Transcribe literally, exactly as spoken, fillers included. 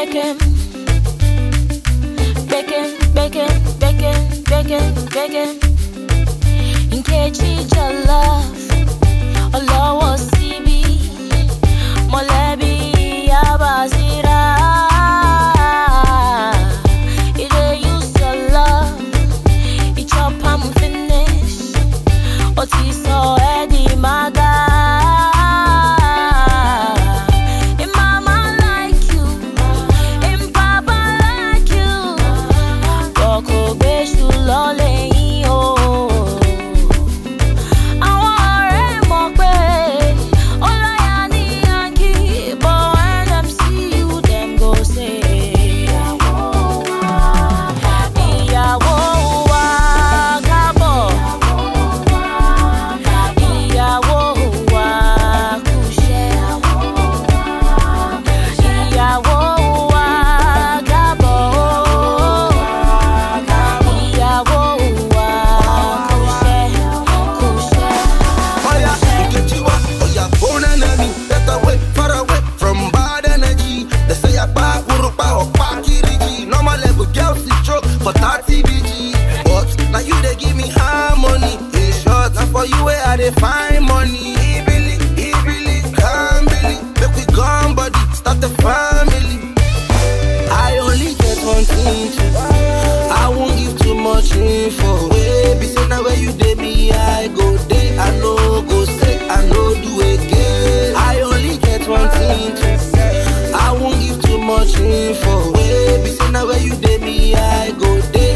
begging, begging, begging, begging, begging, begging. In case your love, Allah was C B, Molebi Abazira. It use your love, it's your palm finish. Otiso Eddie Maga. Find money, Ibili, Ibili, can't believe. Make we gone body, start the family. I only get one thing to I won't give too much info. Baby, say now where you did me, I go day. I know go say, I know do again. I only get one thing to I won't give too much info. Baby, say now where you did me, I go day.